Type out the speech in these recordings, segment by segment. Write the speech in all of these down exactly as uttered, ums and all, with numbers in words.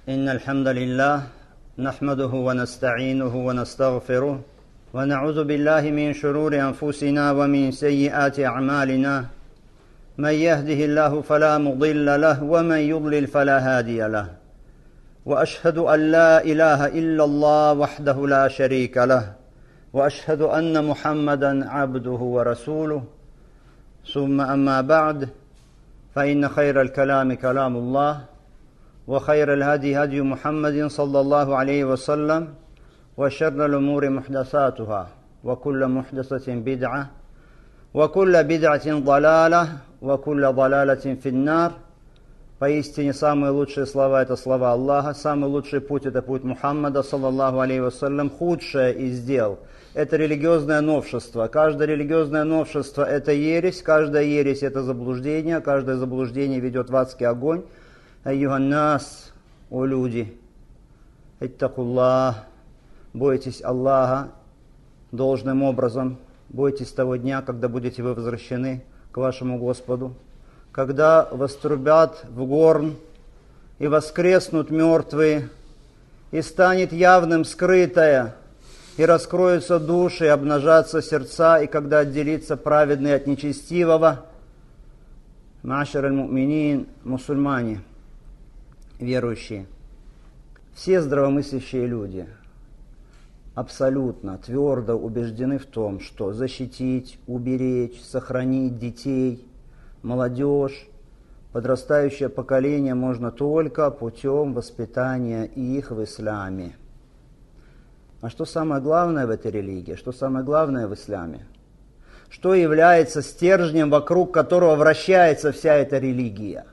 إن الحمد لله نحمده ونستعينه ونستغفره ونعوذ بالله من شرور أنفسنا ومن سيئات أعمالنا من يهده الله فلا مضل له ومن يضلل فلا هادي له وأشهد أن لا إله إلا الله وحده لا شريك له وأشهد أن محمدا عبده ورسوله ثم أما بعد فإن خير الكلام كلام الله وخير الهدي هدي محمد صلى الله عليه وسلم وشر الأمور محدثاتها وكل محدثة بدعة وكل بدعة ضلالة وكل ضلالة في النار. Поистине самые лучшие слова – это слова Аллаха, самый лучший путь – это путь Мухаммада, саллаллаху алейхи вассалям. Худшее из дел – это религиозное новшество. Каждое религиозное новшество – это ересь, каждая ересь – это заблуждение, каждое заблуждение ведет в адский огонь. Айюханнас, о люди, иттакуллах, бойтесь Аллаха должным образом, бойтесь того дня, когда будете вы возвращены к вашему Господу, когда вострубят в горн и воскреснут мертвые, и станет явным скрытое, и раскроются души, и обнажатся сердца, и когда отделится праведный от нечестивого. Машар аль-муминин, мусульмане, верующие, все здравомыслящие люди абсолютно твердо убеждены в том, что защитить, уберечь, сохранить детей, молодежь, подрастающее поколение можно только путем воспитания их в исламе. А что самое главное в этой религии? Что самое главное в исламе? Что является стержнем, вокруг которого вращается вся эта религия?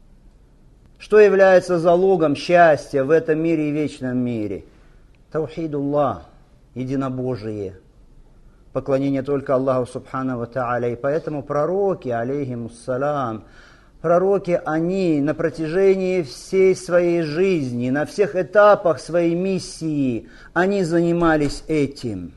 Что является залогом счастья в этом мире и вечном мире? Таухидуллах, единобожие. Поклонение только Аллаху Субханаху ва Тааля. И поэтому пророки, алейхимуссалям, пророки, они на протяжении всей своей жизни, на всех этапах своей миссии, они занимались этим.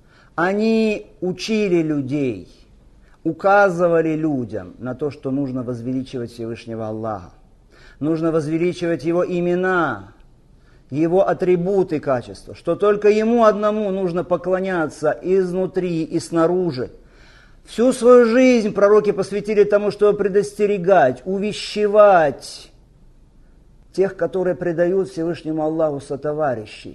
Они учили людей, указывали людям на то, что нужно возвеличивать Всевышнего Аллаха. Нужно возвеличивать Его имена, Его атрибуты, качества, что только Ему одному нужно поклоняться изнутри и снаружи. Всю свою жизнь пророки посвятили тому, чтобы предостерегать, увещевать тех, которые предают Всевышнему Аллаху сотоварищей.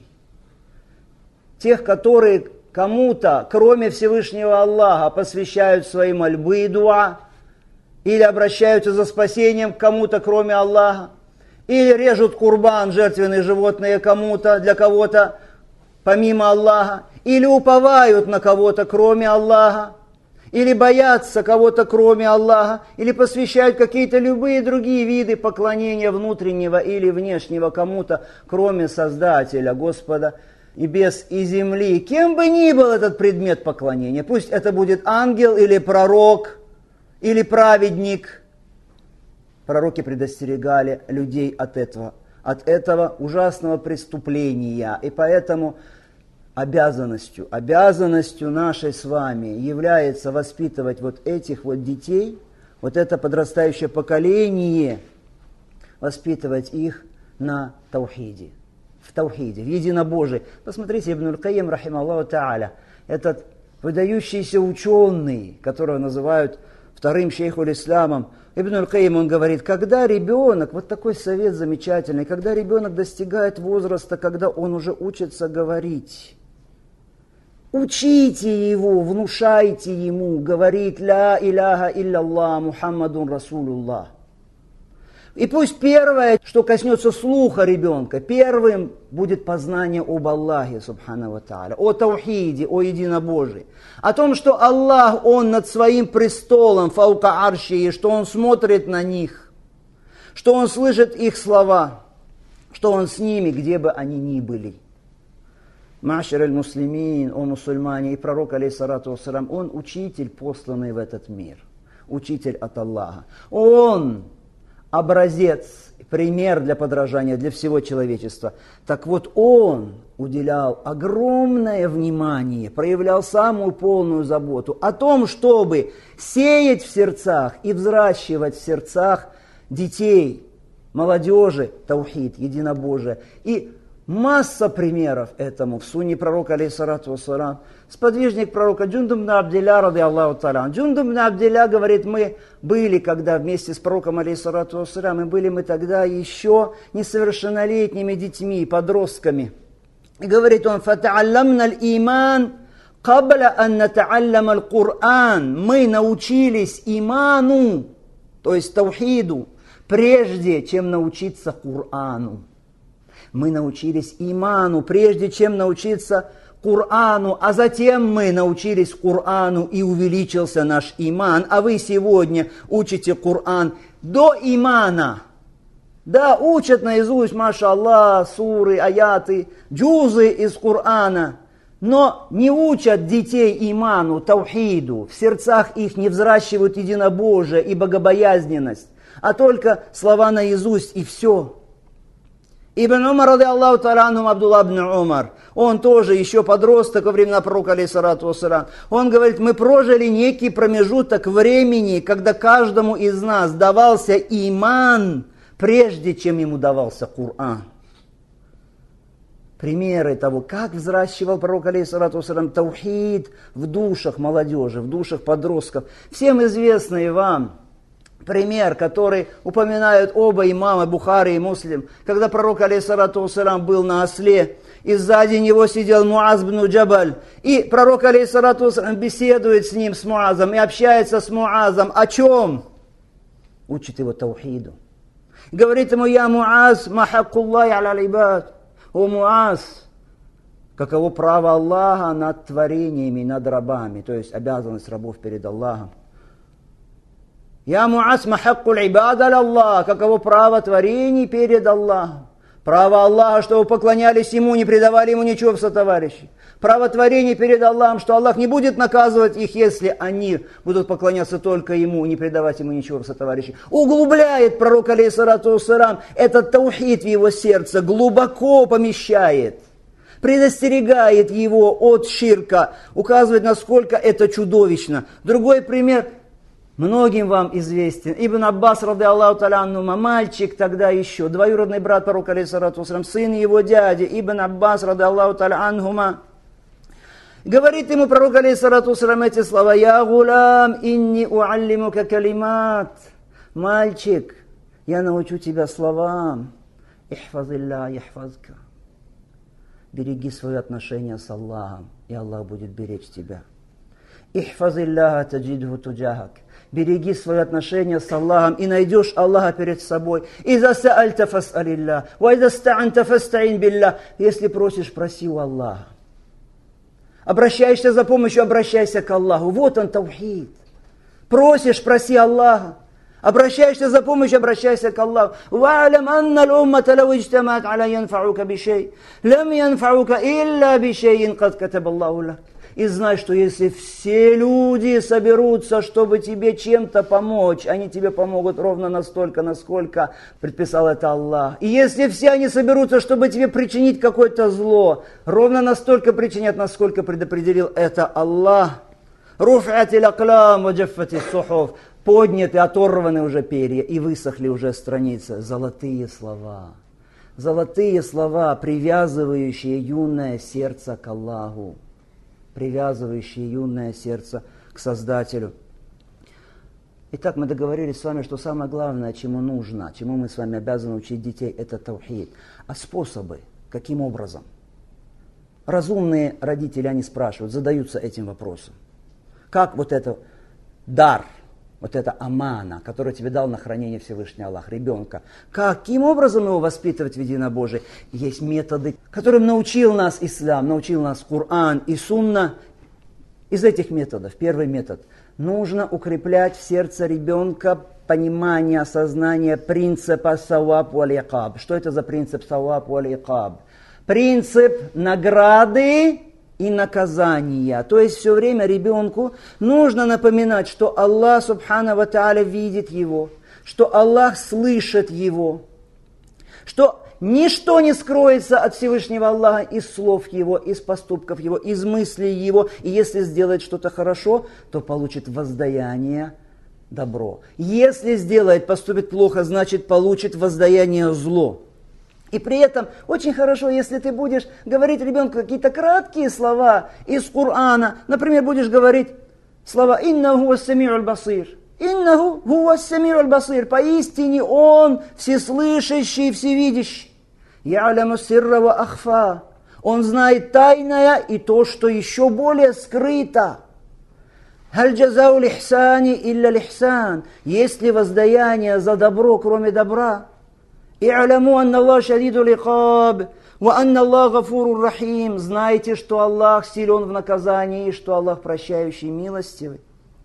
Тех, которые кому-то, кроме Всевышнего Аллаха, посвящают свои мольбы и дуа, или обращаются за спасением к кому-то, кроме Аллаха, или режут курбан, жертвенные животные кому-то, для кого-то, помимо Аллаха, или уповают на кого-то, кроме Аллаха, или боятся кого-то, кроме Аллаха, или посвящают какие-то любые другие виды поклонения внутреннего или внешнего кому-то, кроме Создателя, Господа, небес и земли. Кем бы ни был этот предмет поклонения, пусть это будет ангел или пророк, или праведник. Пророки предостерегали людей от этого, от этого ужасного преступления. И поэтому обязанностью, обязанностью нашей с вами является воспитывать вот этих вот детей, вот это подрастающее поколение, воспитывать их на таухиде, в таухиде, в единобожии. Посмотрите, Ибн аль-Кайим, рахималлаху та'аля, этот выдающийся ученый, которого называют вторым шейхуль исламом, Ибн аль-Кайим, он говорит, когда ребенок, вот такой совет замечательный, когда ребенок достигает возраста, когда он уже учится говорить, учите его, внушайте ему, говорить «Ля иляха илля Мухаммадун Расулуллах». И пусть первое, что коснется слуха ребенка, первым будет познание об Аллахе, субхана ва тааля, о таухиде, о единобожии. О том, что Аллах, Он над своим престолом, фаука арши, что Он смотрит на них, что Он слышит их слова, что Он с ними, где бы они ни были. Машар аль-муслимин, о мусульмане, и пророк, алейхиссалату вассалям, он учитель, посланный в этот мир, учитель от Аллаха. Он образец, пример для подражания для всего человечества. Так вот, он уделял огромное внимание, проявлял самую полную заботу о том, чтобы сеять в сердцах и взращивать в сердцах детей, молодежи таухид, единобожие. И масса примеров этому в сунне пророка, алейхиссалату вассалам. Сподвижник пророка Джундуб ибн Абдилля, ради Аллаху та'аля. Джундуб ибн Абдилля говорит, мы были, когда вместе с пророком, алейхиссалату вассалам, и были мы тогда еще несовершеннолетними детьми, подростками. И говорит он, «Фата'алламна аль-иман кабля ан ната'аллама аль-Кур'ан». Мы научились иману, то есть таухиду, прежде чем научиться Кур'ану. Мы научились иману, прежде чем научиться Кур'ану, а затем мы научились Кур'ану и увеличился наш иман. А вы сегодня учите Кур'ан до имана. Да, учат наизусть, маша Аллах, суры, аяты, джузы из Кур'ана, но не учат детей иману, таухиду, в сердцах их не взращивают единобожие и богобоязненность, а только слова наизусть и все. Ибн Умар, ради Аллаху та'аля анхум, Абдулла ибн Умар, он тоже еще подросток во времена пророка, алейхиссалату вассалам, он говорит, мы прожили некий промежуток времени, когда каждому из нас давался иман, прежде чем ему давался Кур'ан. Примеры того, как взращивал пророк, алейхиссалату вассалам, таухид в душах молодежи, в душах подростков. Всем известный вам пример, который упоминают оба имама, Бухари и Муслим, когда пророк, алейхиссалату вассалам, был на осле, и сзади него сидел Муаз ибн Джабаль, и пророк, алейхиссалату вассалам, беседует с ним, с Муазом, и общается с Муазом. О чем? Учит его таухиду. Говорит ему, я Муаз, ма хаккуллахи аля аль-ибад. О Муаз, каково право Аллаха над творениями, над рабами, то есть обязанность рабов перед Аллахом. Я Муаз, ма хаккул ибад аля Аллах, каково право творений перед Аллахом. Право Аллаха, чтобы поклонялись Ему, не предавали Ему ничего в сотоварищи. Право творения перед Аллахом, что Аллах не будет наказывать их, если они будут поклоняться только Ему, не предавать Ему ничего в сотоварищи. Углубляет пророк, алейхиссалату вассалам, этот таухид в его сердце, глубоко помещает, предостерегает его от ширка, указывает, насколько это чудовищно. Другой пример. Многим вам известен. Ибн Аббас, ради Аллаху та'аля анхума, мальчик тогда еще, двоюродный брат пророка, алейхиссалату вассалам, сын его дяди, Ибн Аббас, ради Аллаху та'аля анхума, говорит ему пророк, алейхиссалату вассалам, эти слова: «Я гулам, инни уаллимука калимат». Мальчик, я научу тебя словам. Ихфазилля яхфазка. Береги свое отношение с Аллахом, и Аллах будет беречь тебя. Ихфазилля таджидху туджахак. Береги свое отношение с Аллахом, и найдешь Аллаха перед собой. «Иза саальта фас'алилля, ва иза ста'анта фаста'ин билля». Если просишь, проси у Аллаха. Обращаешься за помощью, обращайся к Аллаху. Вот он, таухид. Просишь, проси Аллаха. Обращаешься за помощью, обращайся к Аллаху. «Ва'алям анна л-уммата лау иджтамаат аля янфаука бишей, лам янфаука илля бишейин кад катаба Аллаху лак». И знай, что если все люди соберутся, чтобы тебе чем-то помочь, они тебе помогут ровно настолько, насколько предписал это Аллах. И если все они соберутся, чтобы тебе причинить какое-то зло, ровно настолько причинят, насколько предопределил это Аллах. Руф'атил аклам ва джаффатис сухуф. Подняты, оторваны уже перья и высохли уже страницы. Золотые слова. Золотые слова, привязывающие юное сердце к Аллаху. Привязывающие юное сердце к Создателю. Итак, мы договорились с вами, что самое главное, чему нужно, чему мы с вами обязаны учить детей, это таухид. А способы, каким образом? Разумные родители, они спрашивают, задаются этим вопросом. Как вот это дар, вот это амана, который тебе дал на хранение Всевышний Аллах, ребенка, каким образом его воспитывать в единобожии? Есть методы, которым научил нас ислам, научил нас Коран и сунна. Из этих методов, первый метод, нужно укреплять в сердце ребенка понимание, осознание принципа саваб валь икаб. Что это за принцип саваб валь икаб? Принцип награды и наказания. То есть все время ребенку нужно напоминать, что Аллах субхана ва тааля видит его, что Аллах слышит его, что ничто не скроется от Всевышнего Аллаха из слов его, из поступков его, из мыслей его. И если сделает что-то хорошо, то получит воздаяние добро. Если сделает, поступит плохо, значит получит воздаяние зло. И при этом очень хорошо, если ты будешь говорить ребенку какие-то краткие слова из Корана. Например, будешь говорить слова «Иннаху вассами'уль басир». «Иннаху вассами'уль басир». Поистине Он всеслышащий и всевидящий. «Я'ляму сирра ва ахфа». Он знает тайное и то, что еще более скрыто. «Халь джазау лихсани илля лихсан». Есть ли воздаяние за добро, кроме добра? «И'ляму анна Аллах шадиду ликаб, ва анна Аллах гафурур рахим». Знайте, что Аллах силен в наказании, и что Аллах прощающий, милостивый.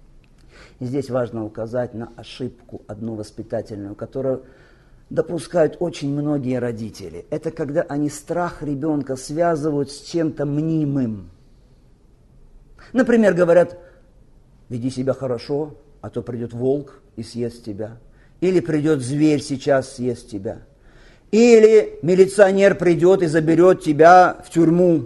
И здесь важно указать на ошибку одну воспитательную, которую допускают очень многие родители. Это когда они страх ребенка связывают с чем-то мнимым. Например, говорят: веди себя хорошо, а то придет волк и съест тебя. Или придет зверь сейчас съест тебя. Или милиционер придет и заберет тебя в тюрьму.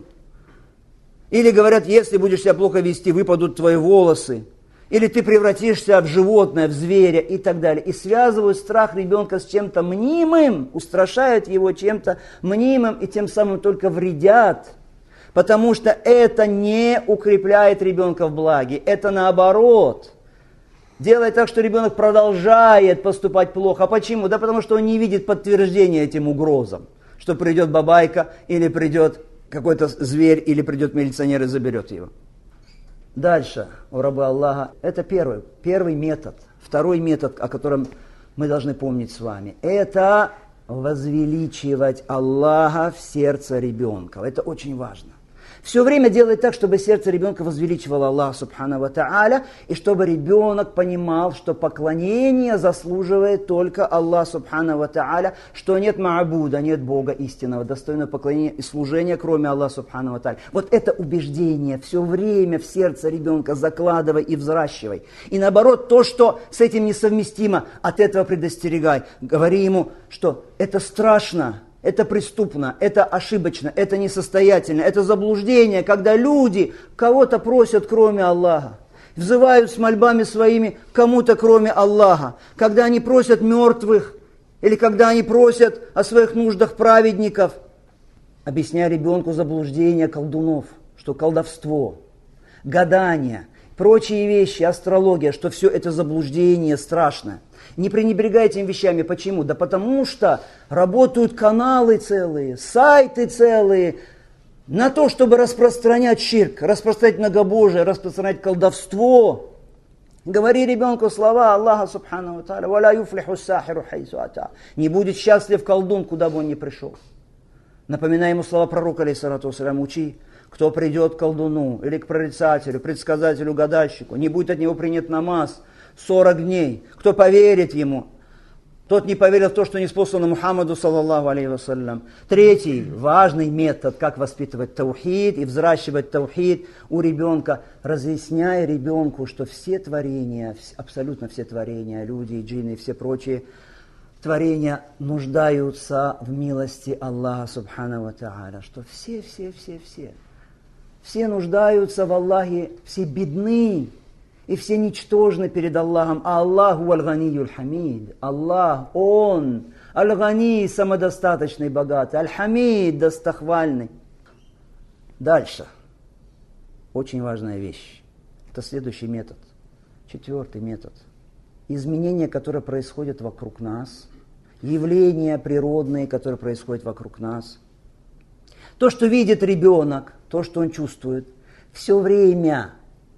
Или говорят: если будешь себя плохо вести, выпадут твои волосы. Или ты превратишься в животное, в зверя и так далее. И связывают страх ребенка с чем-то мнимым, устрашают его чем-то мнимым и тем самым только вредят. Потому что это не укрепляет ребенка в благе, это наоборот. Делает так, что ребенок продолжает поступать плохо. А почему? Да потому что он не видит подтверждения этим угрозам. Что придет бабайка, или придет какой-то зверь, или придет милиционер и заберет его. Дальше, у рабы Аллаха, это первый, первый метод. Второй метод, о котором мы должны помнить с вами, это возвеличивать Аллаха в сердце ребенка. Это очень важно. Все время делать так, чтобы сердце ребенка возвеличивало Аллаха субхану ва тааля, и чтобы ребенок понимал, что поклонение заслуживает только Аллах субхану ва тааля, что нет ма'буда, нет Бога истинного, достойного поклонения и служения, кроме Аллаха субхану ва тааля. Вот это убеждение все время в сердце ребенка закладывай и взращивай. И наоборот, то, что с этим несовместимо, от этого предостерегай. Говори ему, что это страшно. Это преступно, это ошибочно, это несостоятельно, это заблуждение, когда люди кого-то просят, кроме Аллаха, взывают с мольбами своими кому-то, кроме Аллаха, когда они просят мертвых, или когда они просят о своих нуждах праведников. Объясняя ребенку заблуждение колдунов, что колдовство, гадание, прочие вещи, астрология, что все это заблуждение страшное. Не пренебрегайте этими вещами. Почему? Да потому что работают каналы целые, сайты целые на то, чтобы распространять ширк, распространять многобожие, распространять колдовство. Говори ребенку слова Аллаха субхану ва тааля: «Ва ла юфлиху сахиру хайсу ата». Не будет счастлив колдун, куда бы он ни пришел. Напоминай ему слова пророка, алейхиссалату вассалям: учи, кто придет к колдуну или к прорицателю, предсказателю, гадальщику, не будет от него принят намаз сорок дней. Кто поверит ему, тот не поверил в то, что ниспослано Мухаммаду, саллаллаху алейхи вассалям. Третий важный метод, как воспитывать таухид и взращивать таухид у ребенка, разъясняя ребенку, что все творения, абсолютно все творения, люди, джинны, все прочие творения нуждаются в милости Аллаха субхану ва тааля, что все, все, все, все, все нуждаются в Аллахе, все бедны. И все ничтожны перед Аллахом. А Аллаху аль-ганиюль хамид. Аллах, Он, аль-гани, самодостаточный, богатый, аль-хамид, достохвальный. Дальше. Очень важная вещь. Это следующий метод. Четвертый метод. Изменения, которые происходят вокруг нас. Явления природные, которые происходят вокруг нас. То, что видит ребенок, то, что он чувствует. Все время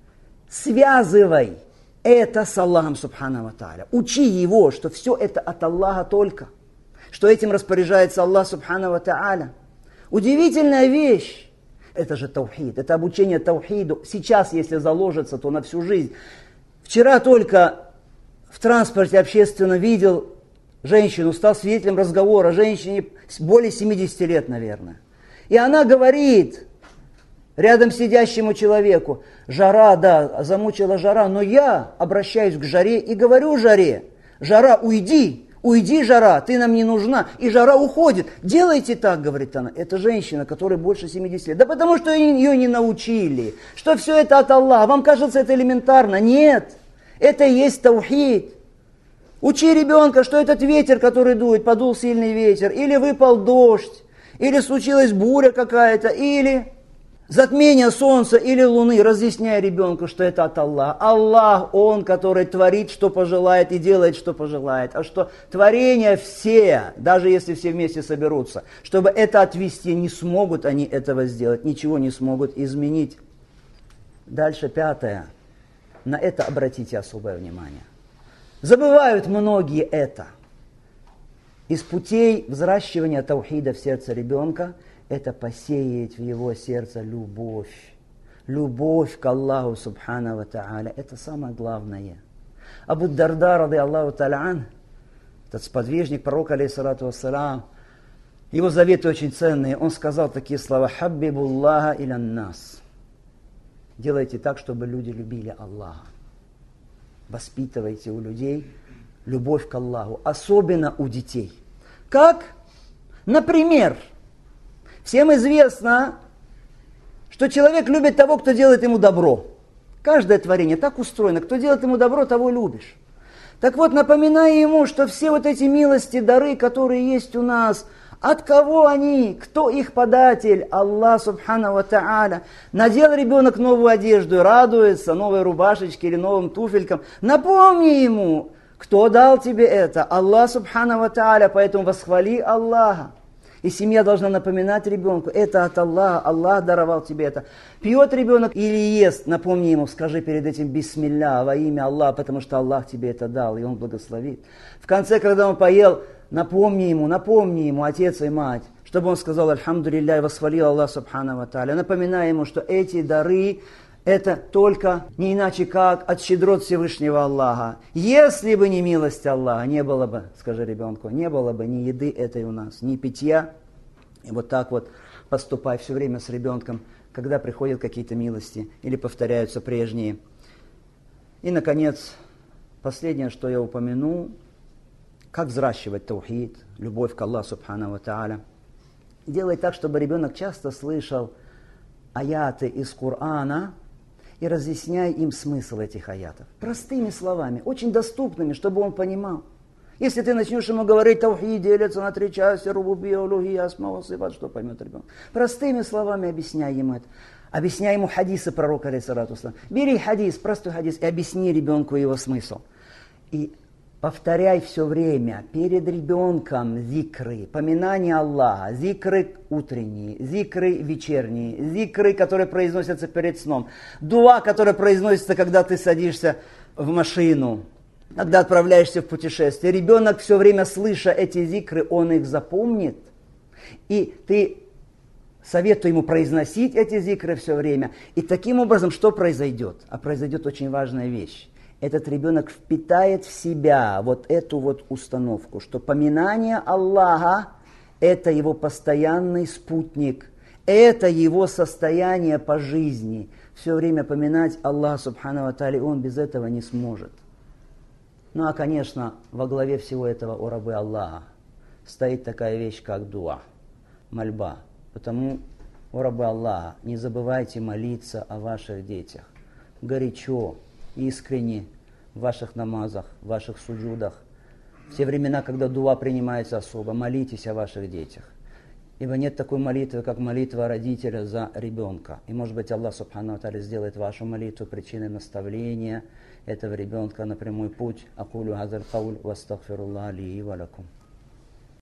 связывай это с Аллахом субхану ва тааля. Учи его, что все это от Аллаха только. Что этим распоряжается Аллах субхану ва тааля. Удивительная вещь. Это же таухид. Это обучение таухиду. Сейчас, если заложится, то на всю жизнь. Вчера только в транспорте общественно видел женщину, стал свидетелем разговора. Женщине более семидесяти лет, наверное. И она говорит рядом сидящему человеку: жара, да, замучила жара, но я обращаюсь к жаре и говорю жаре: жара, уйди, уйди, жара, ты нам не нужна. И жара уходит. Делайте так, говорит она. Это женщина, которой больше семидесяти лет. Да потому что ее не научили, что все это от Аллаха. Вам кажется это элементарно? Нет. Это и есть таухид. Учи ребенка, что этот ветер, который дует, подул сильный ветер, или выпал дождь, или случилась буря какая-то, или затмение солнца или луны. Разъясняй ребенку, что это от Аллаха. Аллах, Он, который творит, что пожелает, и делает, что пожелает. А что творения все, даже если все вместе соберутся, чтобы это отвести, не смогут они этого сделать, ничего не смогут изменить. Дальше пятое. На это обратите особое внимание. Забывают многие это. Из путей взращивания таухида в сердце ребенка это посеять в его сердце любовь. Любовь к Аллаху Субхану ва Тааля. Это самое главное. Абу Дарда, рады Аллаху Та'аля, этот сподвижник пророка, алейхиссалату вассалам, его заветы очень ценные. Он сказал такие слова: «Хаббибуллаха илян нас». Делайте так, чтобы люди любили Аллаха. Воспитывайте у людей любовь к Аллаху, особенно у детей. Как? Например, всем известно, что человек любит того, кто делает ему добро. Каждое творение так устроено. Кто делает ему добро, того любишь. Так вот, напоминай ему, что все вот эти милости, дары, которые есть у нас, от кого они? Кто их податель? Аллах Субхану ва Тааля. Надел ребенок новую одежду, радуется новой рубашечке или новым туфелькам. Напомни ему, кто дал тебе это? Аллах Субхану ва Тааля. Поэтому восхвали Аллаха. И семья должна напоминать ребенку: это от Аллаха, Аллах даровал тебе это. Пьет ребенок или ест, напомни ему, скажи перед этим бисмилля, во имя Аллаха, потому что Аллах тебе это дал, и Он благословит. В конце, когда он поел, напомни ему, напомни ему, отец и мать, чтобы он сказал альхамдулилля и восхвалил Аллах Субхану ва Тааля. Напоминай ему, что эти дары, это только не иначе как от щедрот Всевышнего Аллаха. Если бы не милость Аллаха, не было бы, скажи ребенку, не было бы ни еды этой у нас, ни питья. И вот так вот поступай все время с ребенком, когда приходят какие-то милости или повторяются прежние. И, наконец, последнее, что я упомяну, как взращивать таухид, любовь к Аллаху Субхану ва Тааля. Делай так, чтобы ребенок часто слышал аяты из Корана, и разъясняй им смысл этих аятов. Простыми словами, очень доступными, чтобы он понимал. Если ты начнешь ему говорить, таухид делится на три части, рубубия, улухия, асма ва сифат, что поймет ребенок? Простыми словами объясняй ему это. Объясняй ему хадисы пророка, алейхиссалату вассалам. Бери хадис, простой хадис, и объясни ребенку его смысл. И повторяй все время перед ребенком зикры, поминание Аллаха, зикры утренние, зикры вечерние, зикры, которые произносятся перед сном, дуа, которая произносится, когда ты садишься в машину, когда отправляешься в путешествие. Ребенок все время, слыша эти зикры, он их запомнит, и ты советуй ему произносить эти зикры все время. И таким образом, что произойдет? А произойдет очень важная вещь. Этот ребенок впитает в себя вот эту вот установку, что поминание Аллаха – это его постоянный спутник, это его состояние по жизни. Все время поминать Аллаха Субхану ва Тааля, он без этого не сможет. Ну а, конечно, во главе всего этого, о рабы Аллаха, стоит такая вещь, как дуа, мольба. Потому, о рабы Аллаха, не забывайте молиться о ваших детях. Горячо, искренне в ваших намазах, в ваших суджудах. В те времена, когда дуа принимается особо, молитесь о ваших детях. Ибо нет такой молитвы, как молитва родителя за ребенка. И, может быть, Аллах Субхану ва Тааля сделает вашу молитву причиной наставления этого ребенка на прямой путь. Акулю газаль кауль ва астагфируллах ли ва лакум.